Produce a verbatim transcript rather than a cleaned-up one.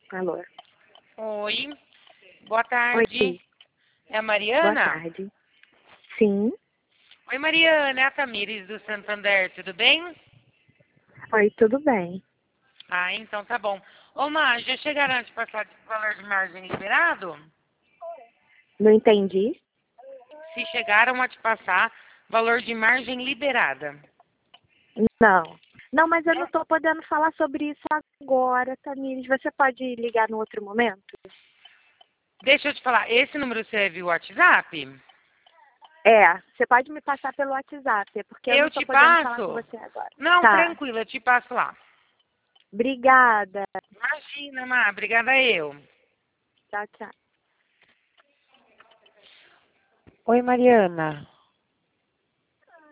Alô. Oi, boa Oi, tarde. É a boa Mariana? tarde. Sim. Oi, Mariana, é a Tamires do Santander, tudo bem? Oi, tudo bem? Ah, então tá bom. Ô, Má, já chegaram a te passar de valor de margem liberado? Não entendi? Se chegaram a te passar valor de margem liberada. Não. Não, mas eu não estou podendo falar sobre isso agora, Tamires. Você pode ligar no outro momento? Deixa eu te falar, esse número você viu o WhatsApp? É, você pode me passar pelo WhatsApp, é porque eu não Eu estou te podendo falar com passo? você agora. Não, Tá. tranquilo, eu te passo lá. Obrigada. Imagina, Má, obrigada eu. Tchau, tchau. Oi, Mariana.